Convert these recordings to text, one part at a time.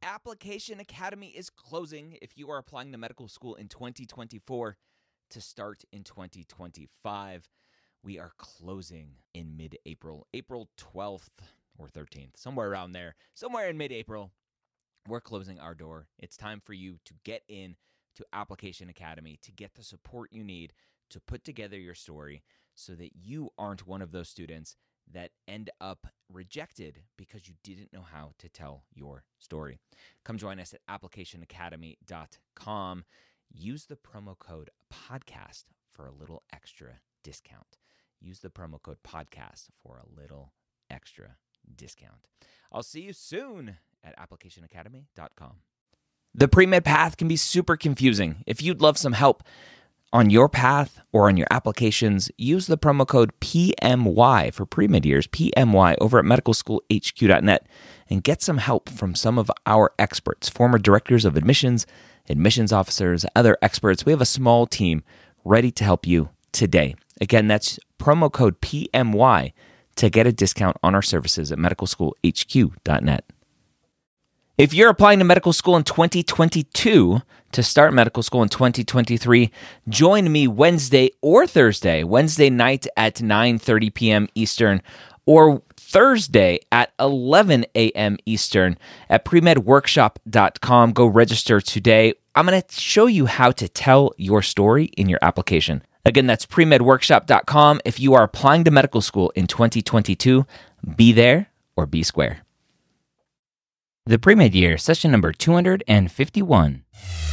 Application Academy is closing if you are applying to medical school in 2024 to start in 2025. We are closing in mid-April, April 12th or 13th, somewhere around there, somewhere in mid-April. We're closing our door. It's time for you to get in to Application Academy to get the support you need to put together your story so that you aren't one of those students that end up rejected because you didn't know how to tell your story. Come join us at applicationacademy.com. Use the promo code podcast for a little extra discount. Use the promo code podcast for a little extra discount. I'll see you soon at applicationacademy.com. The pre-med path can be super confusing. If you'd love some help on your path or on your applications, use the promo code PMY for pre-med years, PMY, over at medicalschoolhq.net and get some help from some of our experts, former directors of admissions, admissions officers, other experts. We have a small team ready to help you today. Again, that's promo code PMY to get a discount on our services at medicalschoolhq.net. If you're applying to medical school in 2022 to start medical school in 2023, join me Wednesday or Thursday, Wednesday night at 9:30 p.m. Eastern, or Thursday at 11 a.m. Eastern at premedworkshop.com. Go register today. I'm going to show you how to tell your story in your application. Again, that's premedworkshop.com. If you are applying to medical school in 2022, be there or be square. The Pre-Med Year, session number 251.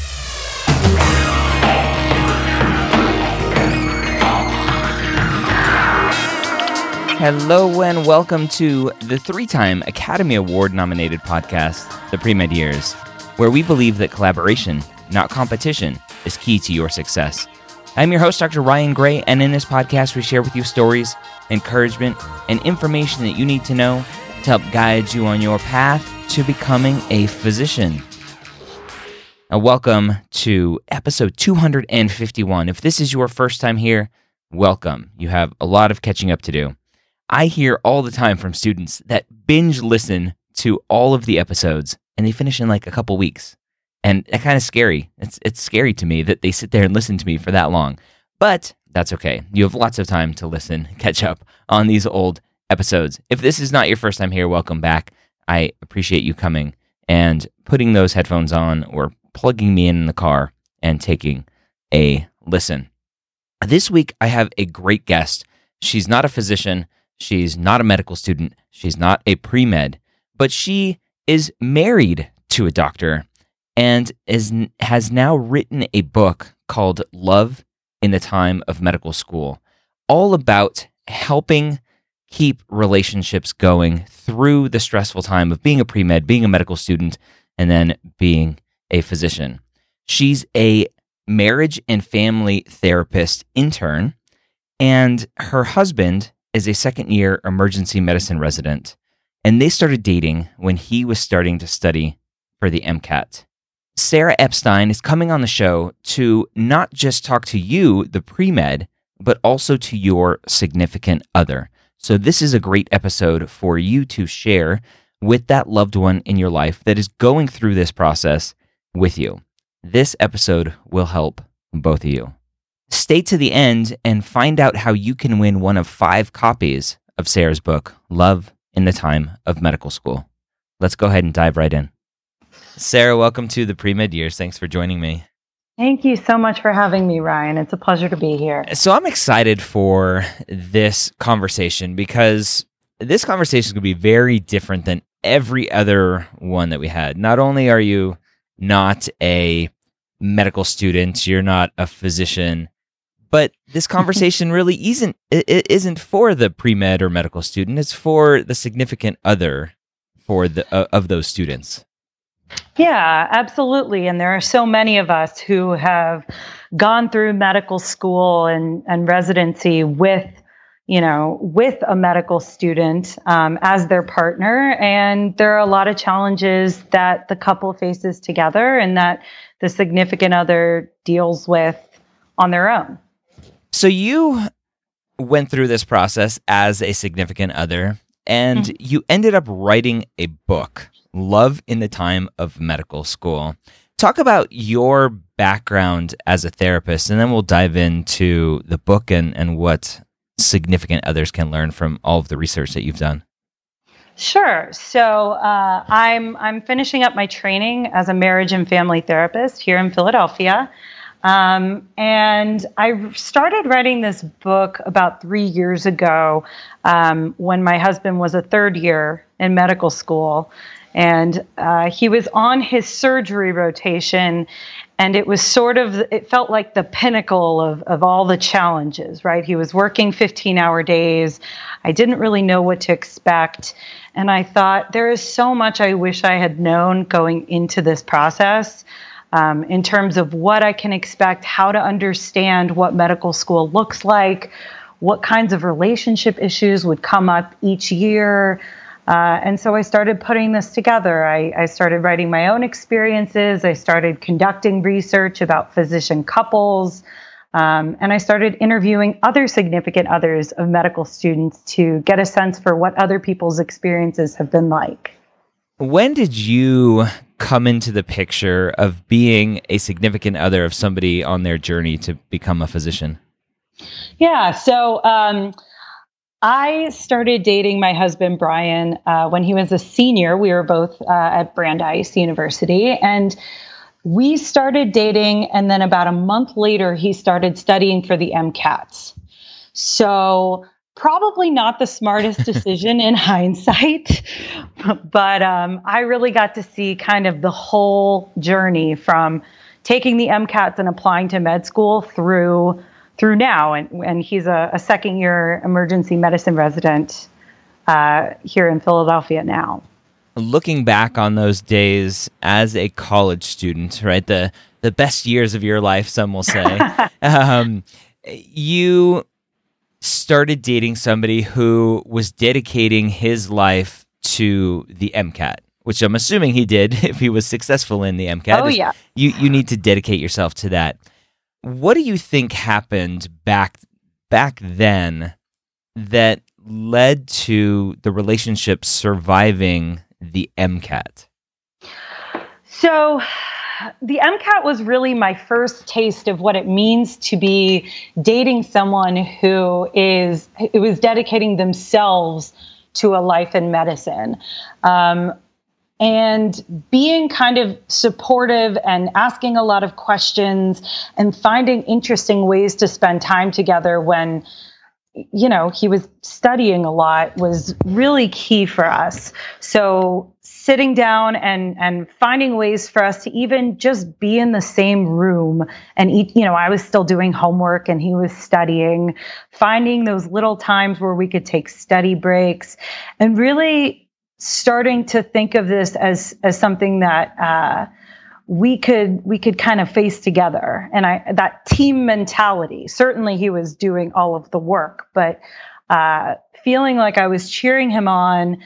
Hello and welcome to the three-time Academy Award-nominated podcast, The Pre-Med Years, where we believe that collaboration, not competition, is key to your success. I'm your host, Dr. Ryan Gray, and in this podcast, we share with you stories, encouragement, and information that you need to know to help guide you on your path to becoming a physician. Now, welcome to episode 251. If this is your first time here, welcome. You have a lot of catching up to do. I hear all the time from students that binge listen to all of the episodes and they finish in like a couple weeks. And that's kind of scary. It's scary to me that they sit there and listen to me for that long. But that's okay. You have lots of time to listen, catch up on these old episodes. If this is not your first time here, welcome back. I appreciate you coming and putting those headphones on or plugging me in the car and taking a listen. This week, I have a great guest. She's not a physician. She's not a medical student. She's not a pre-med, but she is married to a doctor and has now written a book called Love in the Time of Medical School, all about helping keep relationships going through the stressful time of being a pre-med, being a medical student, and then being a physician. She's a marriage and family therapist intern, and her husband is a second-year emergency medicine resident, and they started dating when he was starting to study for the MCAT. Sarah Epstein is coming on the show to not just talk to you, the pre-med, but also to your significant other. So this is a great episode for you to share with that loved one in your life that is going through this process with you. This episode will help both of you. Stay to the end and find out how you can win one of 5 copies of Sarah's book, Love in the Time of Medical School. Let's go ahead and dive right in. Sarah, welcome to the Pre-Med Years. Thanks for joining me. Thank you so much for having me, Ryan. It's a pleasure to be here. So I'm excited for this conversation because this conversation is going to be very different than every other one that we had. Not only are you not a medical student, you're not a physician, but this conversation really isn't for the pre-med or medical student. It's for the significant other for the of those students. Yeah, absolutely. And there are so many of us who have gone through medical school and residency with a medical student as their partner. And there are a lot of challenges that the couple faces together and that the significant other deals with on their own. So you went through this process as a significant other, and you ended up writing a book. Love in the Time of Medical School. Talk about your background as a therapist, and then we'll dive into the book and what significant others can learn from all of the research that you've done. Sure. So I'm finishing up my training as a marriage and family therapist here in Philadelphia. And I started writing this book about 3 years ago when my husband was a third year in medical school. And he was on his surgery rotation, and it felt like the pinnacle of all the challenges, right? He was working 15-hour days. I didn't really know what to expect. And I thought, there is so much I wish I had known going into this process in terms of what I can expect, how to understand what medical school looks like, what kinds of relationship issues would come up each year. And so I started putting this together. I started writing my own experiences. I started conducting research about physician couples. And I started interviewing other significant others of medical students to get a sense for what other people's experiences have been like. When did you come into the picture of being a significant other of somebody on their journey to become a physician? Yeah, so I started dating my husband, Brian, when he was a senior. We were both at Brandeis University, and we started dating, and then about a month later, he started studying for the MCATs. So probably not the smartest decision in hindsight, but I really got to see kind of the whole journey from taking the MCATs and applying to med school through now. And he's a second-year emergency medicine resident here in Philadelphia now. Looking back on those days as a college student, right, the best years of your life, some will say, you started dating somebody who was dedicating his life to the MCAT, which I'm assuming he did if he was successful in the MCAT. Oh, yeah. You need to dedicate yourself to that. What do you think happened back then that led to the relationship surviving the MCAT? So the MCAT was really my first taste of what it means to be dating someone who was dedicating themselves to a life in medicine. And being kind of supportive and asking a lot of questions and finding interesting ways to spend time together when, he was studying a lot was really key for us. So sitting down and finding ways for us to even just be in the same room and eat, I was still doing homework and he was studying, finding those little times where we could take study breaks and really starting to think of this as something that we could kind of face together. And that team mentality, certainly he was doing all of the work, but feeling like I was cheering him on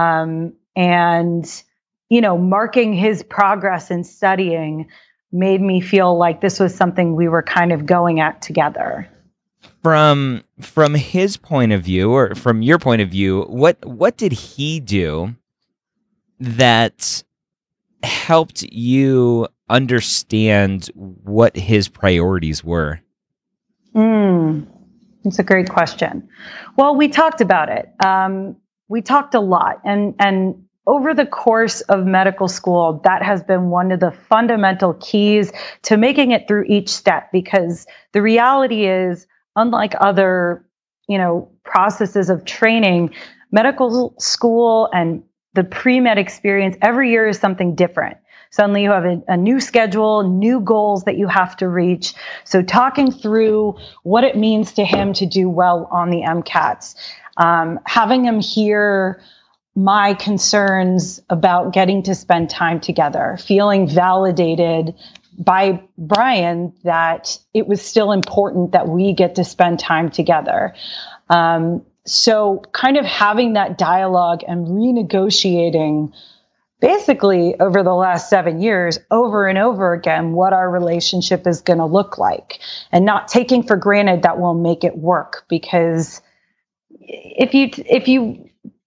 and, marking his progress in studying made me feel like this was something we were kind of going at together. From his point of view, or from your point of view, what did he do that helped you understand what his priorities were? It's a great question. Well, we talked about it. We talked a lot, and over the course of medical school, that has been one of the fundamental keys to making it through each step, because the reality is, unlike other, processes of training, medical school and the pre-med experience every year is something different. Suddenly you have a new schedule, new goals that you have to reach. So talking through what it means to him to do well on the MCATs, having him hear my concerns about getting to spend time together, feeling validated by Brian that it was still important that we get to spend time together. So kind of having that dialogue and renegotiating basically over the last 7 years, over and over again, what our relationship is going to look like, and not taking for granted that we'll make it work. Because if you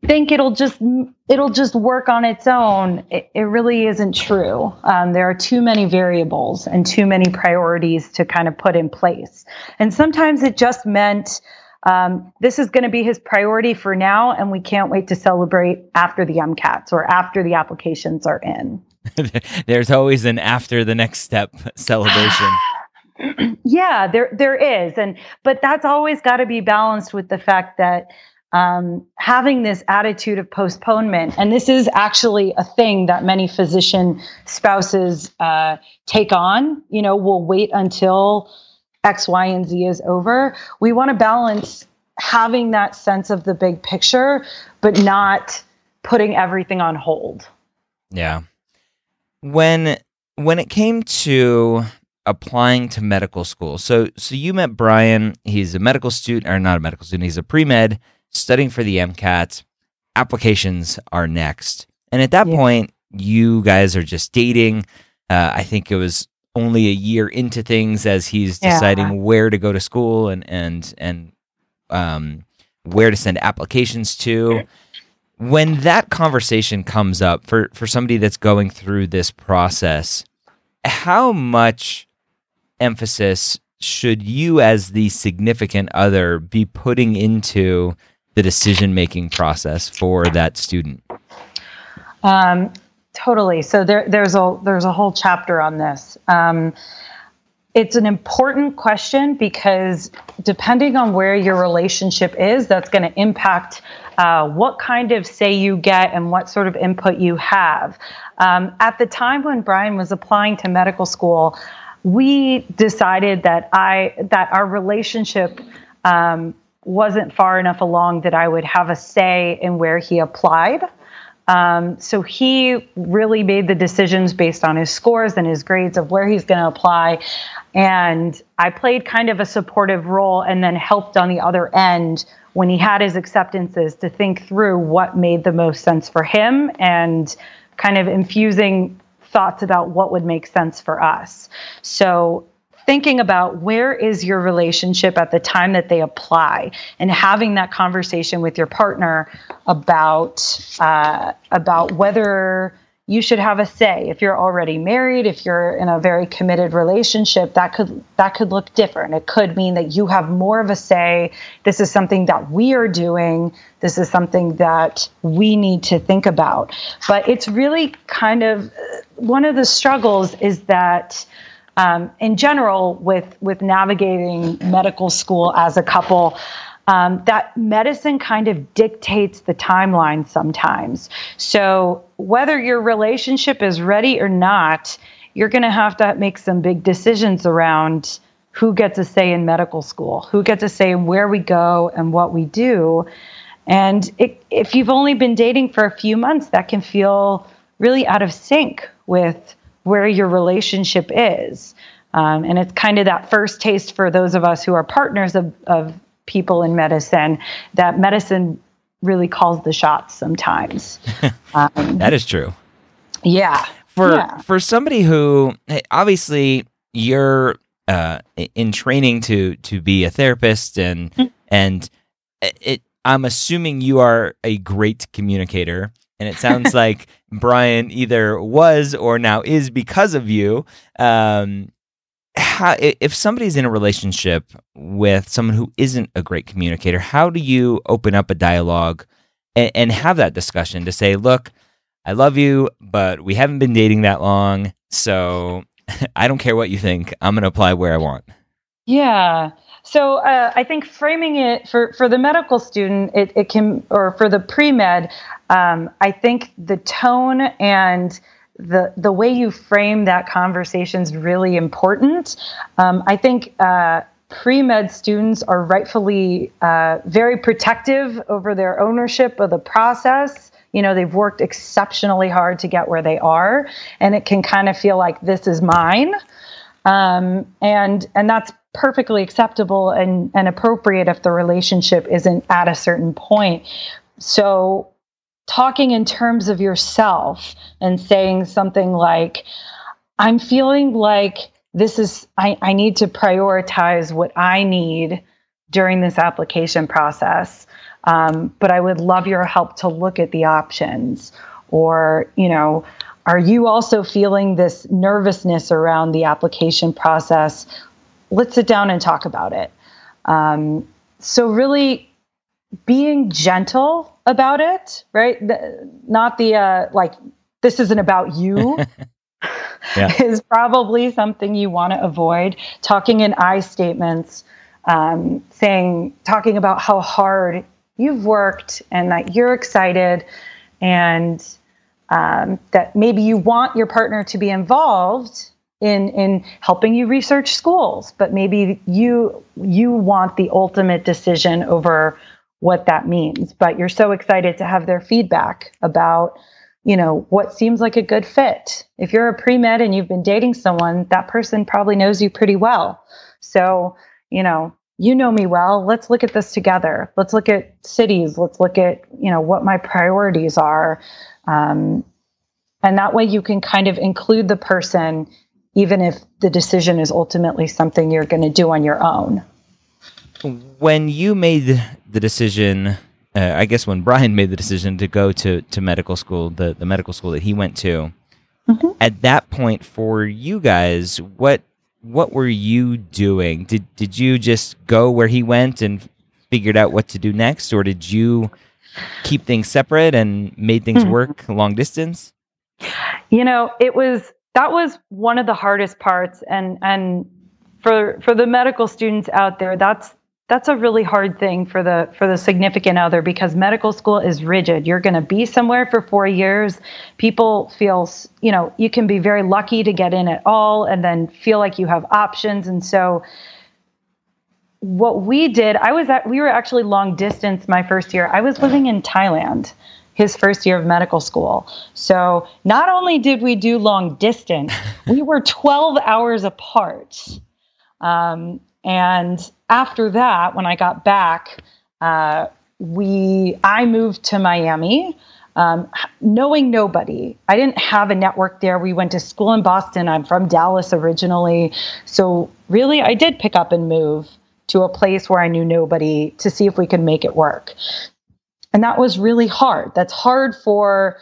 think it'll just work on its own, it really isn't true. There are too many variables and too many priorities to kind of put in place. And sometimes it just meant this is going to be his priority for now, and we can't wait to celebrate after the MCATs or after the applications are in. There's always an after the next step celebration. Yeah, there is. But that's always got to be balanced with the fact that having this attitude of postponement, and this is actually a thing that many physician spouses take on, we'll wait until X, Y, and Z is over. We want to balance having that sense of the big picture, but not putting everything on hold. Yeah. When it came to applying to medical school, so you met Brian. He's a medical student, or not a medical student. He's a pre-med studying for the MCAT. Applications are next, and at that point, you guys are just dating. I think it was only a year into things as he's deciding where to go to school and where to send applications to. When that conversation comes up for somebody that's going through this process, how much emphasis should you as the significant other be putting into the decision-making process for that student? Totally. So there's a whole chapter on this. It's an important question because depending on where your relationship is, that's going to impact what kind of say you get and what sort of input you have. At the time when Brian was applying to medical school, we decided that our relationship wasn't far enough along that I would have a say in where he applied. So he really made the decisions based on his scores and his grades of where he's going to apply. And I played kind of a supportive role and then helped on the other end when he had his acceptances to think through what made the most sense for him and kind of infusing thoughts about what would make sense for us. So thinking about where is your relationship at the time that they apply and having that conversation with your partner about whether you should have a say. If you're already married, if you're in a very committed relationship, that could look different. It could mean that you have more of a say. This is something that we are doing. This is something that we need to think about. But it's really kind of one of the struggles is that in general, with navigating medical school as a couple, that medicine kind of dictates the timeline sometimes. So whether your relationship is ready or not, you're going to have to make some big decisions around who gets a say in medical school, who gets a say in where we go and what we do. And if you've only been dating for a few months, that can feel really out of sync with where your relationship is. And it's kind of that first taste for those of us who are partners of people in medicine, that medicine really calls the shots sometimes. That is true. Yeah. For somebody who, obviously you're in training to be a therapist and I'm assuming you are a great communicator. And it sounds like Brian either was or now is because of you. If somebody's in a relationship with someone who isn't a great communicator, how do you open up a dialogue and have that discussion to say, look, I love you, but we haven't been dating that long, so I don't care what you think. I'm going to apply where I want. Yeah. So I think framing it for the medical student, it can, or for the pre-med, I think the tone and the way you frame that conversation is really important. I think pre-med students are rightfully very protective over their ownership of the process. They've worked exceptionally hard to get where they are, and it can kind of feel like this is mine. And that's perfectly acceptable and appropriate if the relationship isn't at a certain point. So talking in terms of yourself and saying something like, I'm feeling like I need to prioritize what I need during this application process. but I would love your help to look at the options. Or, are you also feeling this nervousness around the application process? Let's sit down and talk about it. So really being gentle about it, right? Not the, this isn't about you. Is probably something you want to avoid. Talking in I statements, talking about how hard you've worked and that you're excited, and that maybe you want your partner to be involved in helping you research schools, but maybe you want the ultimate decision over what that means. But you're so excited to have their feedback about what seems like a good fit. If you're a pre-med and you've been dating someone, that person probably knows you pretty well. So, you know me well. Let's look at this together. Let's look at cities. Let's look at, what my priorities are. And that way you can kind of include the person, even if the decision is ultimately something you're going to do on your own. When you made the decision, I guess when Brian made the decision to go to medical school, the medical school that he went to, at that point for you guys, what were you doing? Did you just go where he went and figured out what to do next, or did you keep things separate and made things work long distance? That was one of the hardest parts, and for the medical students out there, that's a really hard thing for the significant other, because medical school is rigid. You're going to be somewhere for 4 years. People feel, you can be very lucky to get in at all and then feel like you have options. And so what we did, we were actually long distance my first year. I was living in Thailand his first year of medical school. So not only did we do long distance, we were 12 hours apart. And after that, when I got back, I moved to Miami, knowing nobody. I didn't have a network there. We went to school in Boston. I'm from Dallas originally. So really, I did pick up and move to a place where I knew nobody to see if we could make it work. And that was really hard. That's hard for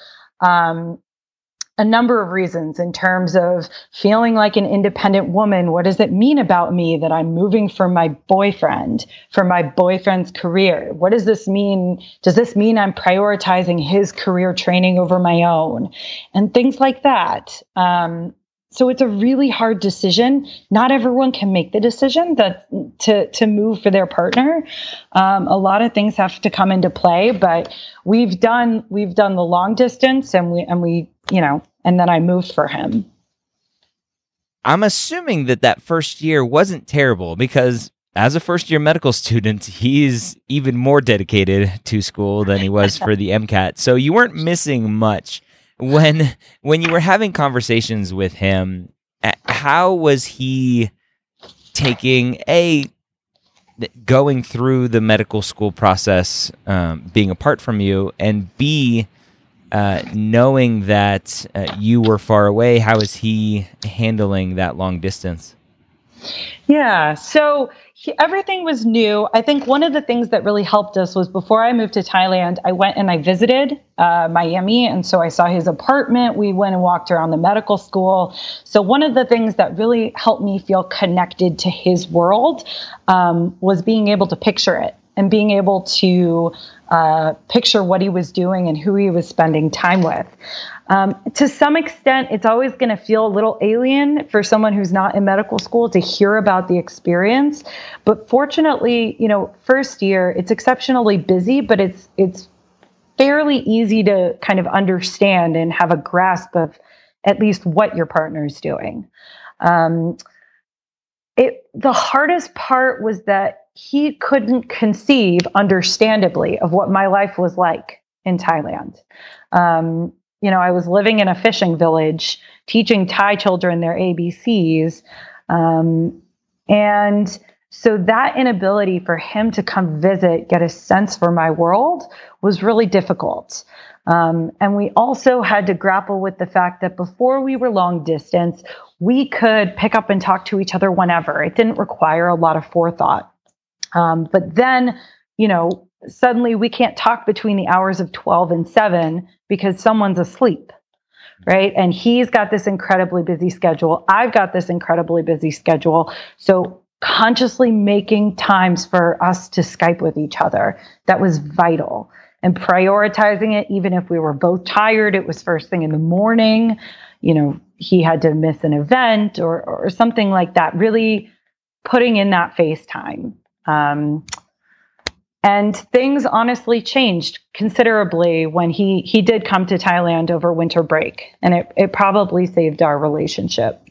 a number of reasons, in terms of feeling like an independent woman. What does it mean about me that I'm moving for my boyfriend, for my boyfriend's career? What does this mean? Does this mean I'm prioritizing his career training over my own? And things like that. So it's a really hard decision. Not everyone can make the decision to move for their partner. A lot of things have to come into play, but we've done the long distance, and we and then I moved for him. I'm assuming that first year wasn't terrible, because as a first year medical student, he's even more dedicated to school than he was for the MCAT. So you weren't missing much. When you were having conversations with him, how was he going through the medical school process, being apart from you, and B, knowing that you were far away? How is he handling that long distance? Yeah, so everything was new. I think one of the things that really helped us was, before I moved to Thailand, I went and I visited Miami. And so I saw his apartment. We went and walked around the medical school. So one of the things that really helped me feel connected to his world was being able to picture it, and being able to picture what he was doing and who he was spending time with. To some extent, it's always going to feel a little alien for someone who's not in medical school to hear about the experience. But fortunately, first year, it's exceptionally busy, but it's fairly easy to kind of understand and have a grasp of at least what your partner is doing. The hardest part was that he couldn't conceive, understandably, of what my life was like in Thailand. I was living in a fishing village, teaching Thai children their ABCs. And so that inability for him to come visit, get a sense for my world, was really difficult. And we also had to grapple with the fact that before we were long distance, we could pick up and talk to each other whenever. It didn't require a lot of forethought. But then, suddenly we can't talk between the hours of 12 and 7 because someone's asleep, right? And he's got this incredibly busy schedule. I've got this incredibly busy schedule. So consciously making times for us to Skype with each other, that was vital. And prioritizing it, even if we were both tired, it was first thing in the morning, he had to miss an event or something like that, really putting in that FaceTime. And things honestly changed considerably when he did come to Thailand over winter break, and it probably saved our relationship.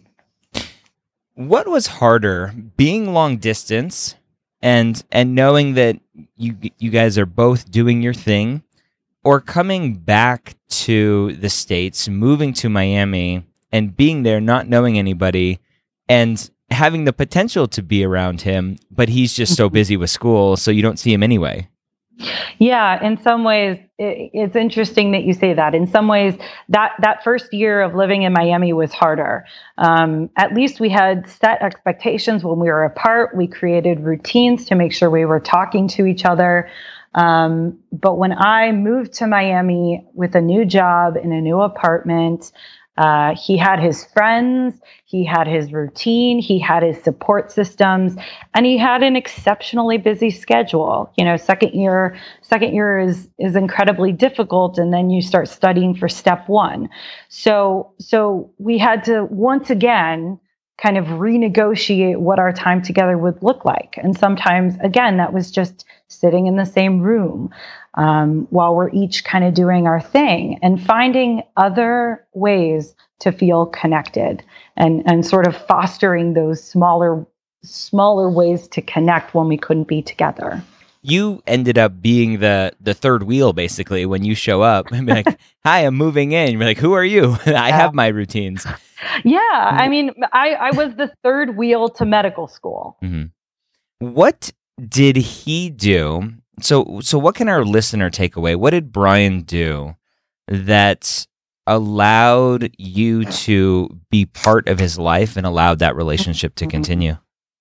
What was harder, being long distance and knowing that you guys are both doing your thing, or coming back to the States, moving to Miami and being there, not knowing anybody and having the potential to be around him, but he's just so busy with school, so you don't see him anyway? Yeah, in some ways, it's interesting that you say that. In some ways, that first year of living in Miami was harder. At least we had set expectations when we were apart. We created routines to make sure we were talking to each other. But when I moved to Miami with a new job in a new apartment, he had his friends, he had his routine, he had his support systems, and he had an exceptionally busy schedule. Second year is incredibly difficult, and then you start studying for step one. So we had to once again kind of renegotiate what our time together would look like. And sometimes, again, that was just sitting in the same room while we're each kind of doing our thing and finding other ways to feel connected and sort of fostering those smaller ways to connect when we couldn't be together. You ended up being the third wheel, basically, when you show up and be like, hi, I'm moving in. You're like, who are you? I have my routines. Yeah. I mean, I was the third wheel to medical school. Mm-hmm. What did he do? So what can our listener take away? What did Brian do that allowed you to be part of his life and allowed that relationship to continue?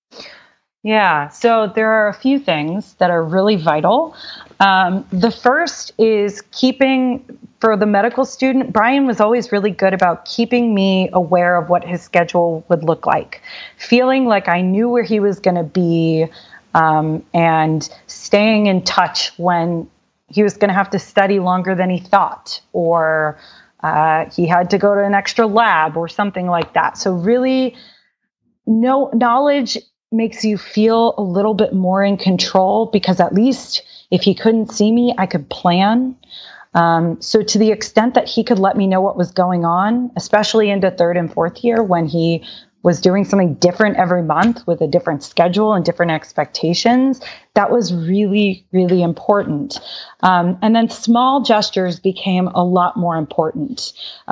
Yeah, so there are a few things that are really vital. The first is for the medical student, Brian was always really good about keeping me aware of what his schedule would look like, feeling like I knew where he was going to be, and staying in touch when he was going to have to study longer than he thought, or he had to go to an extra lab or something like that. So really, knowledge makes you feel a little bit more in control, because at least if he couldn't see me, I could plan. So to the extent that he could let me know what was going on, especially into third and fourth year when he was doing something different every month with a different schedule and different expectations, that was really, really important. And then small gestures became a lot more important.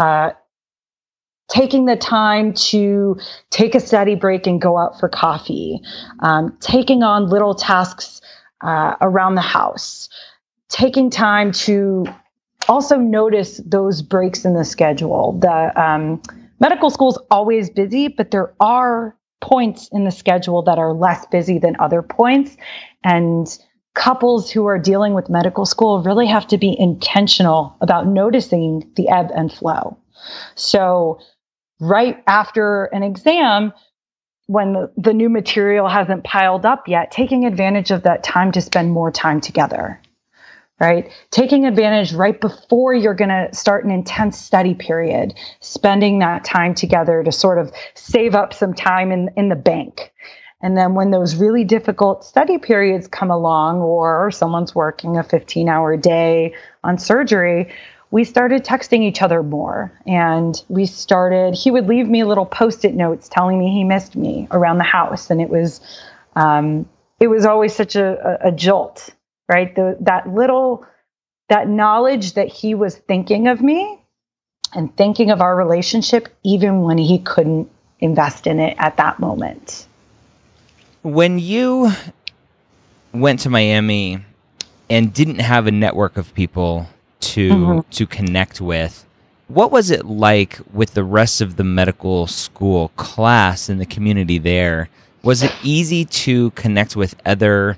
Taking the time to take a study break and go out for coffee, taking on little tasks around the house, taking time to also notice those breaks in the schedule. The medical school is always busy, but there are points in the schedule that are less busy than other points. And couples who are dealing with medical school really have to be intentional about noticing the ebb and flow. So right after an exam, when the new material hasn't piled up yet, taking advantage of that time to spend more time together, right? Taking advantage right before you're going to start an intense study period, spending that time together to sort of save up some time in the bank. And then when those really difficult study periods come along, or someone's working a 15-hour day on surgery, we started texting each other more. And he would leave me little Post-it notes telling me he missed me around the house. And it was always such a jolt, right? That knowledge that he was thinking of me and thinking of our relationship, even when he couldn't invest in it at that moment. When you went to Miami and didn't have a network of people to connect with, what was it like with the rest of the medical school class and the community there? Was it easy to connect with other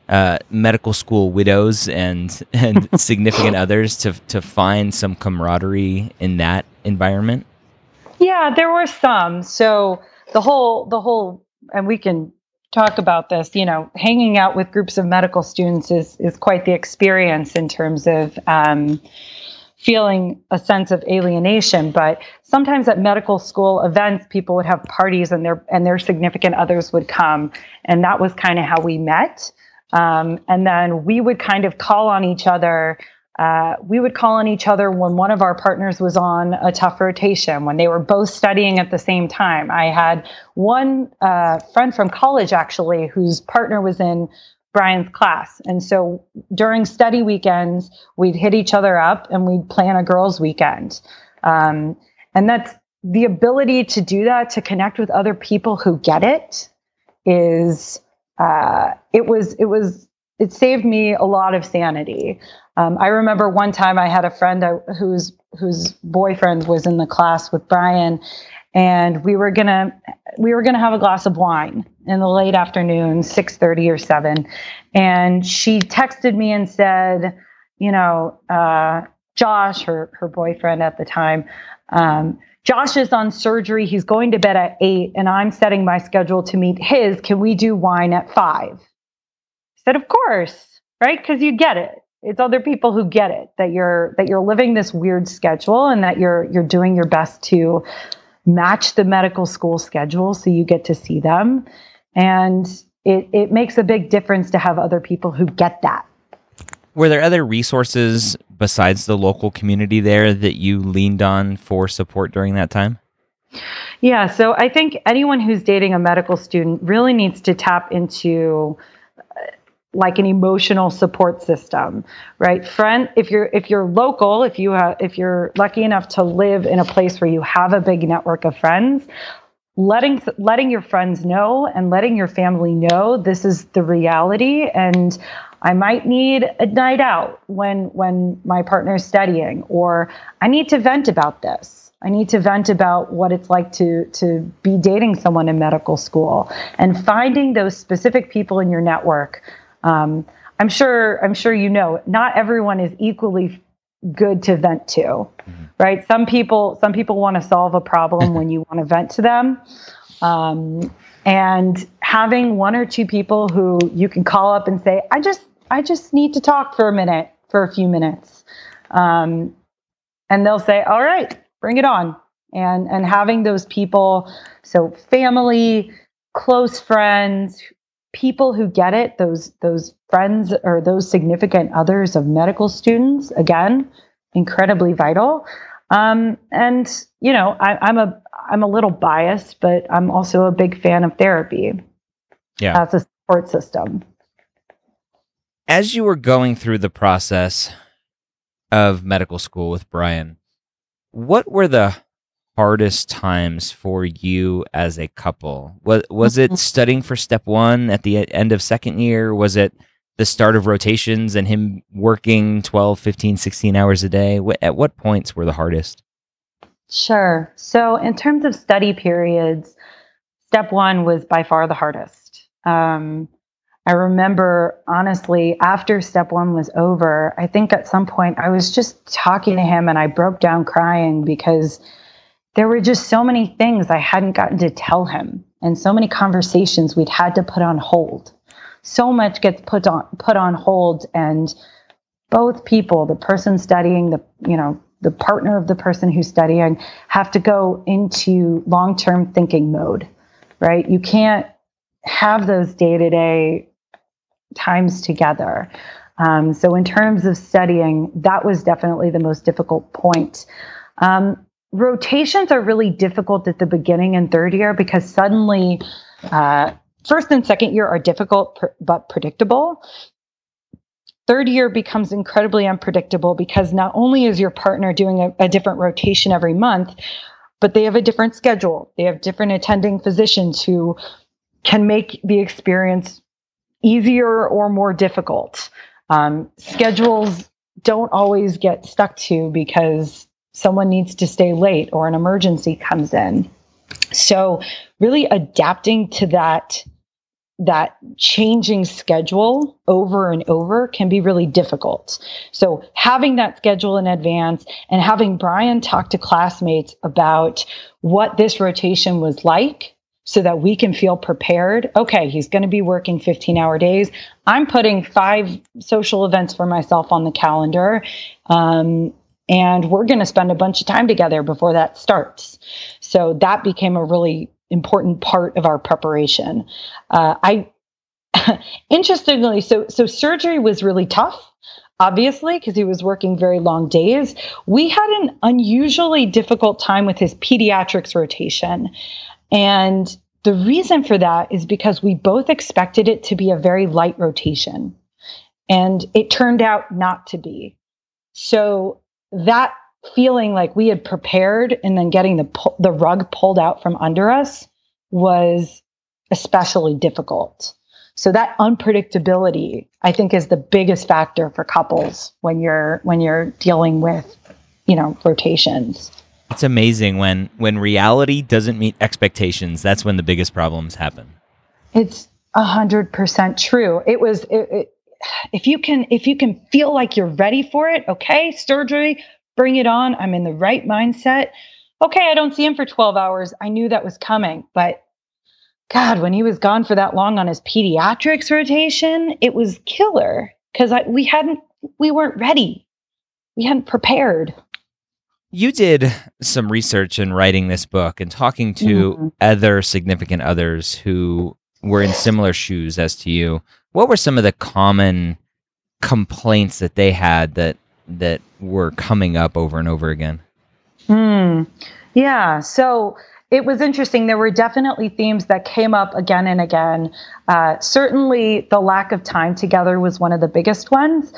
medical school widows and significant others to find some camaraderie in that environment? Yeah, there were some. So the whole, and we can talk about this, hanging out with groups of medical students is quite the experience in terms of feeling a sense of alienation. But sometimes at medical school events, people would have parties and their significant others would come. And that was kind of how we met. And then we would kind of call on each other. When one of our partners was on a tough rotation, when they were both studying at the same time. I had one friend from college, actually, whose partner was in Brian's class. And so during study weekends, we'd hit each other up and we'd plan a girls' weekend. And that's the ability to do that, to connect with other people who get it, it saved me a lot of sanity. I remember one time I had a friend whose boyfriend was in the class with Brian, and we were gonna have a glass of wine in the late afternoon, 6:30 or 7. And she texted me and said, Josh, her boyfriend at the time, Josh is on surgery. He's going to bed at 8, and I'm setting my schedule to meet his. Can we do wine at 5? I said, of course, right? Because you get it. It's other people who get it, that you're living this weird schedule and that you're doing your best to match the medical school schedule so you get to see them. And it makes a big difference to have other people who get that. Were there other resources besides the local community there that you leaned on for support during that time? Yeah, so I think anyone who's dating a medical student really needs to tap into like an emotional support system, right? If you're local, if you're lucky enough to live in a place where you have a big network of friends, letting your friends know and letting your family know this is the reality, and I might need a night out when my partner is studying, or I need to vent about this. I need to vent about what it's like to be dating someone in medical school, and finding those specific people in your network. I'm sure not everyone is equally good to vent to, right? Some people want to solve a problem when you want to vent to them. And having one or two people who you can call up and say, I just need to talk for a few minutes. And they'll say, all right, bring it on. And having those people, so family, close friends, people who get it, those friends or those significant others of medical students, again, incredibly vital. And I'm a little biased, but I'm also a big fan of therapy as a support system. As you were going through the process of medical school with Brian, what were the hardest times for you as a couple? Was it studying for step 1 at the end of second year? Was it the start of rotations and him working 12, 15, 16 hours a day? At what points were the hardest? Sure. So in terms of study periods, step 1 was by far the hardest. I remember, honestly, after step 1 was over, I think at some point I was just talking to him and I broke down crying because there were just so many things I hadn't gotten to tell him, and so many conversations we'd had to put on hold. So much gets put on hold, and both people, the person studying, the partner of the person who's studying, have to go into long-term thinking mode, right? You can't have those day-to-day times together. So in terms of studying, that was definitely the most difficult point. Rotations are really difficult at the beginning and third year because suddenly first and second year are difficult but predictable. Third year becomes incredibly unpredictable because not only is your partner doing a different rotation every month, but they have a different schedule. They have different attending physicians who can make the experience easier or more difficult. Schedules don't always get stuck to because someone needs to stay late or an emergency comes in. So really adapting to that that changing schedule over and over can be really difficult. So having that schedule in advance and having Brian talk to classmates about what this rotation was like so that we can feel prepared. Okay, he's going to be working 15-hour days. I'm putting 5 social events for myself on the calendar. And we're going to spend a bunch of time together before that starts. So that became a really important part of our preparation. Interestingly, so surgery was really tough, obviously, because he was working very long days. We had an unusually difficult time with his pediatrics rotation. And the reason for that is because we both expected it to be a very light rotation. And it turned out not to be. So that feeling like we had prepared and then getting the rug pulled out from under us was especially difficult. So that unpredictability, I think, is the biggest factor for couples when you're dealing with, rotations. It's amazing when reality doesn't meet expectations. That's when the biggest problems happen. It's 100% true. If you can feel like you're ready for it, okay, surgery, bring it on. I'm in the right mindset. Okay, I don't see him for 12 hours. I knew that was coming. But God, when he was gone for that long on his pediatrics rotation, it was killer because we weren't ready. We hadn't prepared. You did some research in writing this book and talking to other significant others who were in similar shoes as to you. What were some of the common complaints that they had that were coming up over and over again? Yeah. So it was interesting. There were definitely themes that came up again and again. Certainly the lack of time together was one of the biggest ones.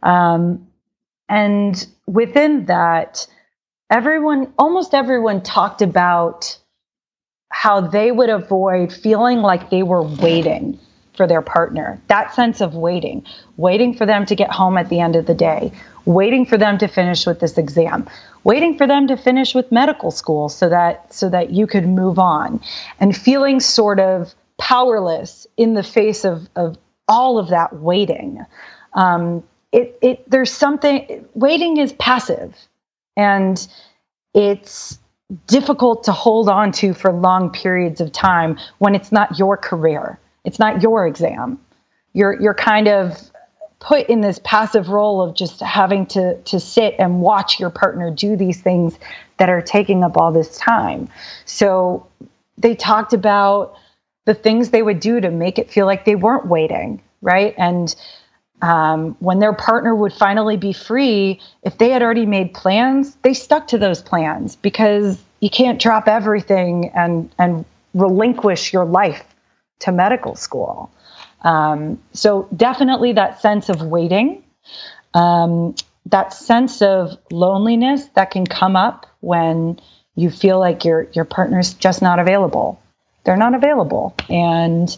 And within that, almost everyone talked about how they would avoid feeling like they were waiting for their partner. That sense of waiting for them to get home at the end of the day, waiting for them to finish with this exam, waiting for them to finish with medical school so that you could move on, and feeling sort of powerless in the face of all of that waiting. There's something, waiting is passive, and it's difficult to hold on to for long periods of time when it's not your career. It's not your exam. You're kind of put in this passive role of just having to sit and watch your partner do these things that are taking up all this time. So they talked about the things they would do to make it feel like they weren't waiting, right? And when their partner would finally be free, if they had already made plans, they stuck to those plans because you can't drop everything and relinquish your life to medical school. So definitely that sense of waiting, that sense of loneliness that can come up when you feel like your partner's just not available. They're not available. And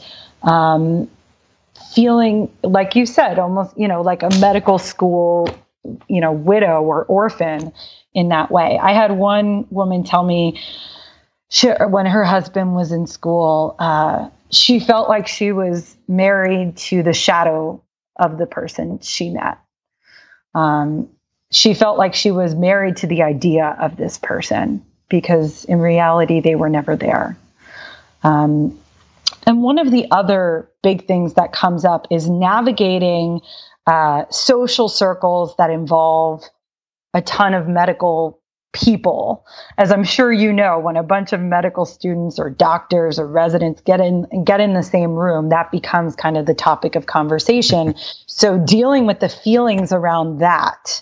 feeling, like you said, almost, like a medical school, widow or orphan in that way. I had one woman tell me when her husband was in school, she felt like she was married to the shadow of the person she met. She felt like she was married to the idea of this person because in reality, they were never there. And one of the other big things that comes up is navigating social circles that involve a ton of medical people. As I'm sure you know, when a bunch of medical students or doctors or residents get in the same room, that becomes kind of the topic of conversation. So dealing with the feelings around that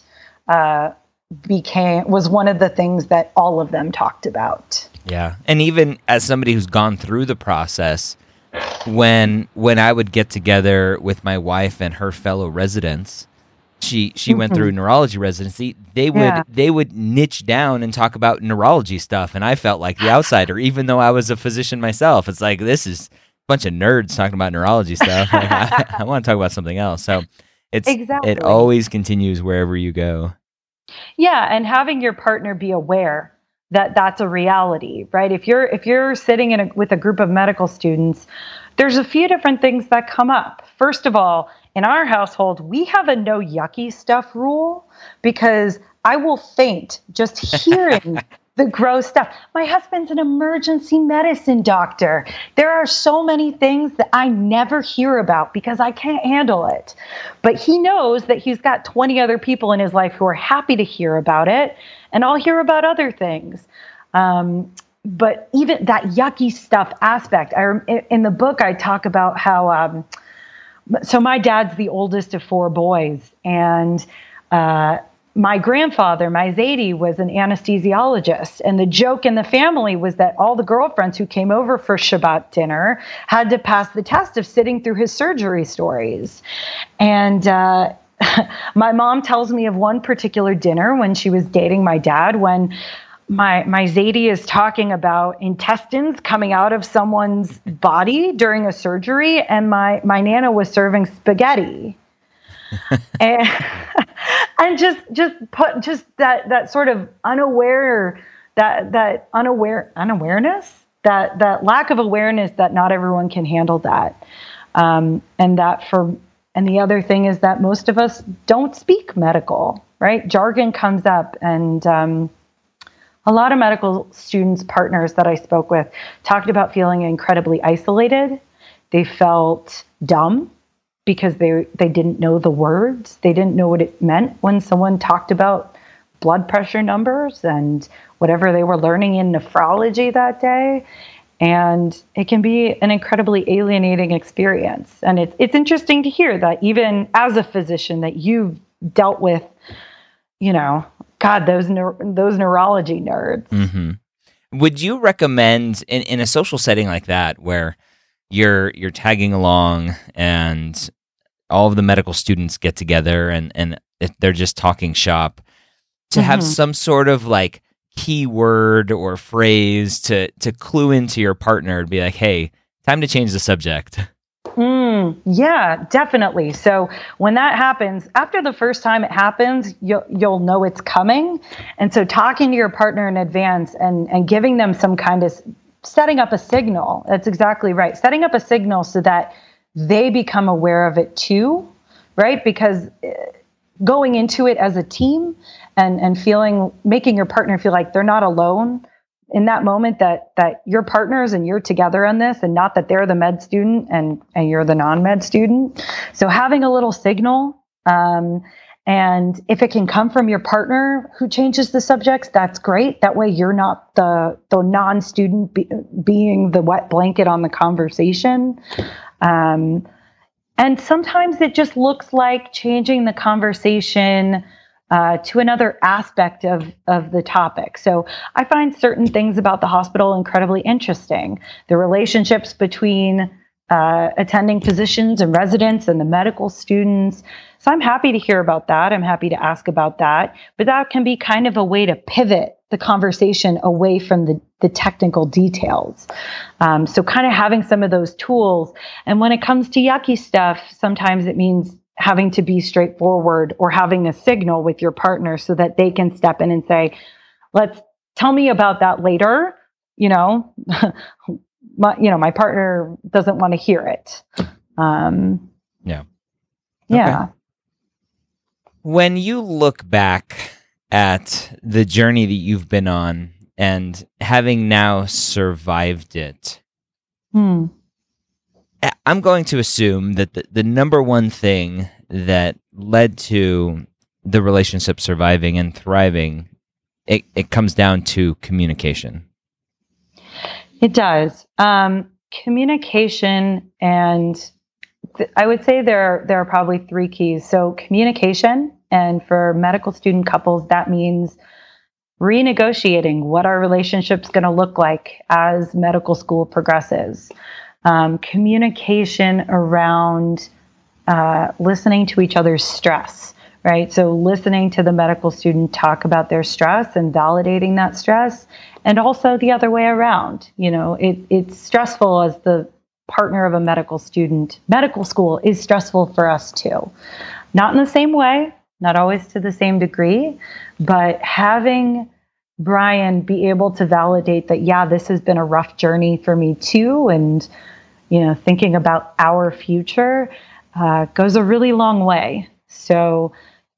was one of the things that all of them talked about. Yeah. And even as somebody who's gone through the process, when I would get together with my wife and her fellow residents, she went through neurology residency. They would niche down and talk about neurology stuff, and I felt like the outsider, even though I was a physician myself. It's like, this is a bunch of nerds talking about neurology stuff. Like, I want to talk about something else. So it always continues wherever you go. Yeah, and having your partner be aware that's a reality, right? If you're sitting with a group of medical students, there's a few different things that come up. First of all, in our household, we have a no yucky stuff rule because I will faint just hearing the gross stuff. My husband's an emergency medicine doctor. There are so many things that I never hear about because I can't handle it. But he knows that he's got 20 other people in his life who are happy to hear about it, and I'll hear about other things. But even that yucky stuff aspect, in the book, I talk about how, so my dad's the oldest of 4 boys, and my grandfather, my Zadie, was an anesthesiologist. And the joke in the family was that all the girlfriends who came over for Shabbat dinner had to pass the test of sitting through his surgery stories. And my mom tells me of one particular dinner when she was dating my dad, when my Zadie is talking about intestines coming out of someone's body during a surgery, and my Nana was serving spaghetti. and just that sort of unawareness, that lack of awareness that not everyone can handle that. And the other thing is that most of us don't speak medical, right? Jargon comes up, and a lot of medical students, partners that I spoke with, talked about feeling incredibly isolated. They felt dumb because they didn't know the words. They didn't know what it meant when someone talked about blood pressure numbers and whatever they were learning in nephrology that day. And it can be an incredibly alienating experience. And it's interesting to hear that even as a physician that you've dealt with, those neurology nerds. Mm-hmm. Would you recommend in a social setting like that where you're tagging along and all of the medical students get together and they're just talking shop, to have some sort of like keyword or phrase to clue into your partner and be like, hey, time to change the subject? Yeah, definitely. So when that happens, after the first time it happens, you'll know it's coming. And so talking to your partner in advance and giving them some kind of setting up a signal. That's exactly right. Setting up a signal so that they become aware of it too, right? Because going into it as a team and making your partner feel like they're not alone in that moment, that you're partners and you're together on this, and not that they're the med student and you're the non-med student. So having a little signal, and if it can come from your partner who changes the subjects, that's great. That way you're not the non-student being the wet blanket on the conversation. And sometimes it just looks like changing the conversation to another aspect of the topic. So I find certain things about the hospital incredibly interesting. The relationships between attending physicians and residents and the medical students. So I'm happy to hear about that. I'm happy to ask about that. But that can be kind of a way to pivot the conversation away from the technical details. So kind of having some of those tools. And when it comes to yucky stuff, sometimes it means having to be straightforward or having a signal with your partner so that they can step in and say, tell me about that later. My partner doesn't want to hear it. Yeah. Yeah. When you look back at the journey that you've been on and having now survived it, I'm going to assume that the number one thing that led to the relationship surviving and thriving, it comes down to communication. It does. Communication, and I would say there are probably 3 keys. So communication, and for medical student couples, that means renegotiating what our relationship's going to look like as medical school progresses. Communication around listening to each other's stress, right? So listening to the medical student talk about their stress and validating that stress, and also the other way around. It's stressful as the partner of a medical student. Medical school is stressful for us too. Not in the same way, not always to the same degree, but having Brian be able to validate that, yeah, this has been a rough journey for me too. And, thinking about our future goes a really long way. So,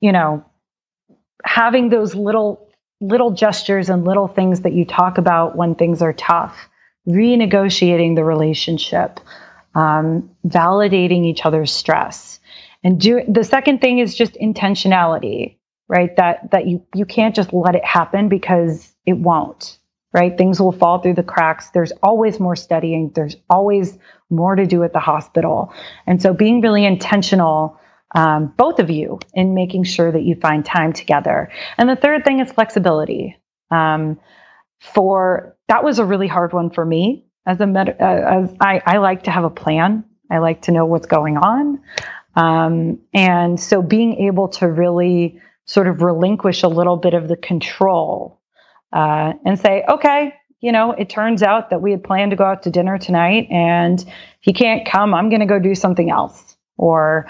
having those little gestures and little things that you talk about when things are tough, renegotiating the relationship, validating each other's stress. And the second thing is just intentionality, right? That you can't just let it happen, because it won't, right? Things will fall through the cracks. There's always more studying. There's always more to do at the hospital. And so being really intentional, both of you, in making sure that you find time together. And the third thing is flexibility. That was a really hard one for me as I like to have a plan. I like to know what's going on. And so being able to really sort of relinquish a little bit of the control, and say, okay, it turns out that we had planned to go out to dinner tonight, and if he can't come, I'm going to go do something else. Or,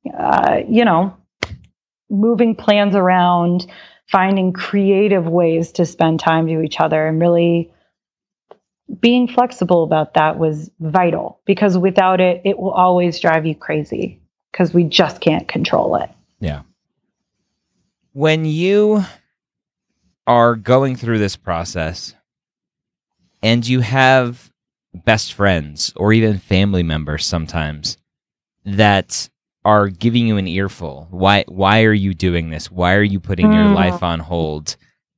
moving plans around, finding creative ways to spend time to each other, and really being flexible about that was vital, because without it, it will always drive you crazy, because we just can't control it. Yeah. When you are going through this process and you have best friends or even family members sometimes that are giving you an earful, why are you doing this? Why are you putting your life on hold?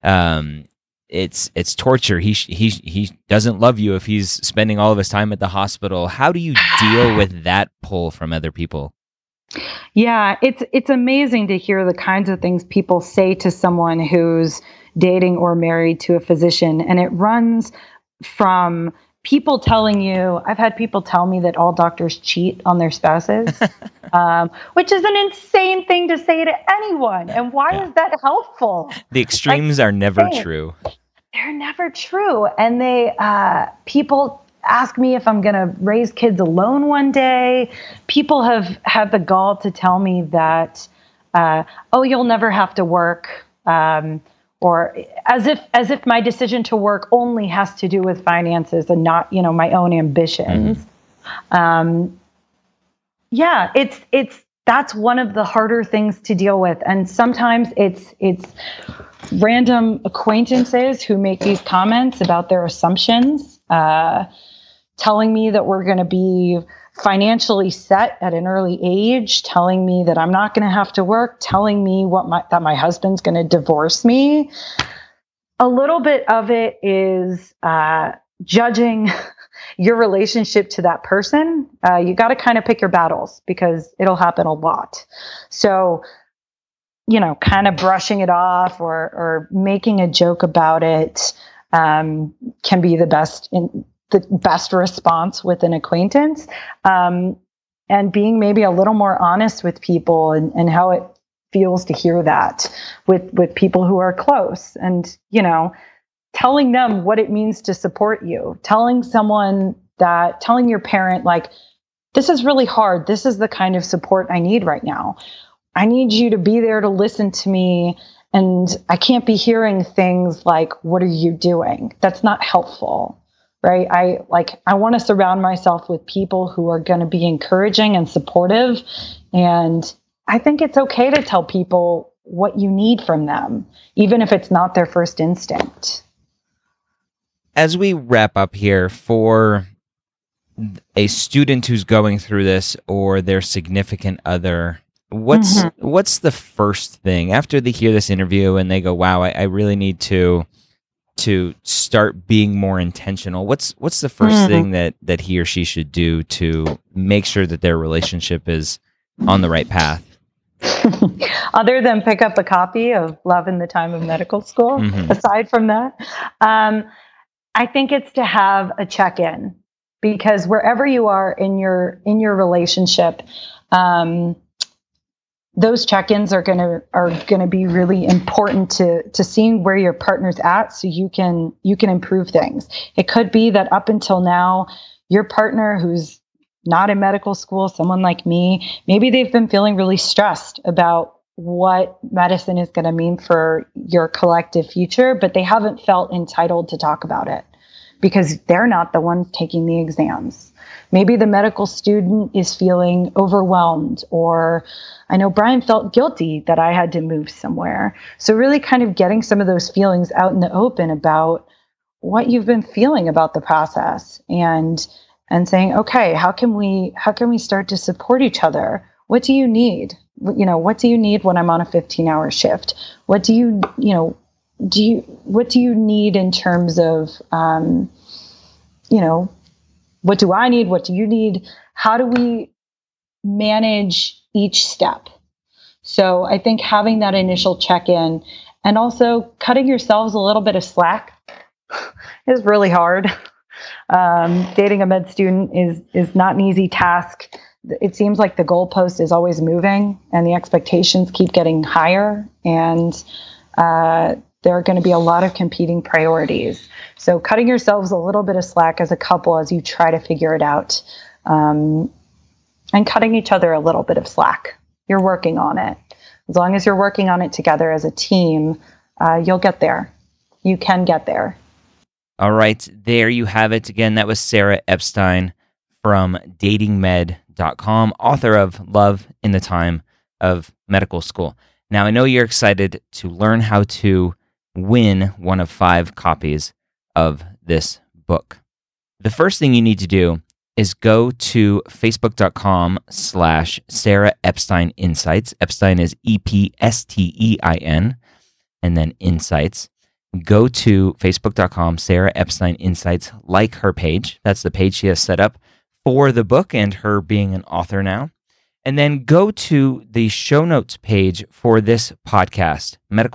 It's torture. He doesn't love you if he's spending all of his time at the hospital. How do you deal with that pull from other people? Yeah, it's amazing to hear the kinds of things people say to someone who's dating or married to a physician. And it runs from people telling you, I've had people tell me that all doctors cheat on their spouses, which is an insane thing to say to anyone. And why is that helpful? The extremes are never true. They're never true. And people ask me if I'm going to raise kids alone one day. People have had the gall to tell me that, you'll never have to work, or as if my decision to work only has to do with finances and not, my own ambitions. That's one of the harder things to deal with. And sometimes it's random acquaintances who make these comments about their assumptions, telling me that we're going to be financially set at an early age, telling me that I'm not going to have to work, telling me that my husband's going to divorce me. A little bit of it is judging your relationship to that person. You got to kind of pick your battles, because it'll happen a lot. So, kind of brushing it off or making a joke about it can be the best response with an acquaintance, and being maybe a little more honest with people and how it feels to hear that with people who are close, and, telling them what it means to support you, telling your parent, like, this is really hard. This is the kind of support I need right now. I need you to be there to listen to me. And I can't be hearing things like, what are you doing? That's not helpful. Right. I want to surround myself with people who are going to be encouraging and supportive. And I think it's okay to tell people what you need from them, even if it's not their first instinct. As we wrap up here, for a student who's going through this or their significant other, what's the first thing after they hear this interview and they go, wow, I really need to start being more intentional? What's the first thing that he or she should do to make sure that their relationship is on the right path? Other than pick up a copy of Love in the Time of Medical School, aside from that, I think it's to have a check-in, because wherever you are in your relationship, those check-ins are gonna be really important to seeing where your partner's at, so you can improve things. It could be that up until now, your partner who's not in medical school, someone like me, maybe they've been feeling really stressed about what medicine is going to mean for your collective future, but they haven't felt entitled to talk about it because they're not the ones taking the exams. Maybe the medical student is feeling overwhelmed, or I know Brian felt guilty that I had to move somewhere. So really kind of getting some of those feelings out in the open about what you've been feeling about the process, and saying, okay, how can we start to support each other? What do you need? What do you need when I'm on a 15-hour shift? What do you need in terms of, what do I need? What do you need? How do we manage each step? So I think having that initial check-in and also cutting yourselves a little bit of slack is really hard. Dating a med student is not an easy task. It seems like the goalpost is always moving and the expectations keep getting higher, and there are going to be a lot of competing priorities. So cutting yourselves a little bit of slack as a couple as you try to figure it out, and cutting each other a little bit of slack. You're working on it. As long as you're working on it together as a team, you'll get there. You can get there. All right, there you have it. Again, that was Sarah Epstein from datingmed.com, author of Love in the Time of Medical School. Now, I know you're excited to learn how to win one of 5 copies of this book. The first thing you need to do is go to facebook.com/Sarah Epstein Insights. Epstein is EPSTEIN, and then Insights. Go to facebook.com, Sarah Epstein Insights, like her page. That's the page she has set up for the book and her being an author now. And then go to the show notes page for this podcast,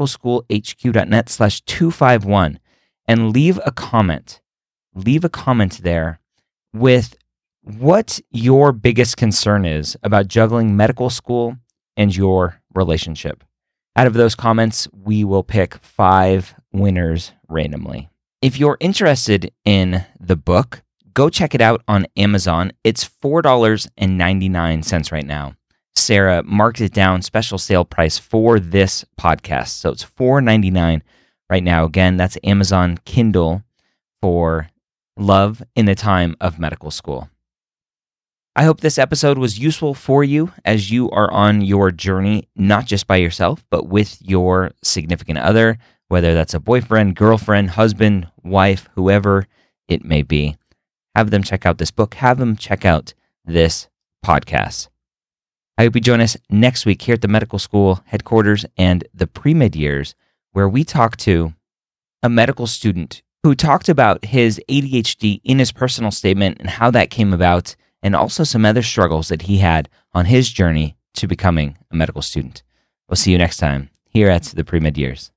medicalschoolhq.net/251, and leave a comment. Leave a comment there with what your biggest concern is about juggling medical school and your relationship. Out of those comments, we will pick 5 winners randomly. If you're interested in the book, go check it out on Amazon. It's $4.99 right now. Sarah marked it down, special sale price for this podcast. So it's $4.99 right now. Again, that's Amazon Kindle for Love in the Time of Medical School. I hope this episode was useful for you as you are on your journey, not just by yourself, but with your significant other, whether that's a boyfriend, girlfriend, husband, wife, whoever it may be. Have them check out this book. Have them check out this podcast. I hope you join us next week here at the medical school headquarters and the pre-med years, where we talk to a medical student who talked about his ADHD in his personal statement and how that came about, and also some other struggles that he had on his journey to becoming a medical student. We'll see you next time here at the pre-med years.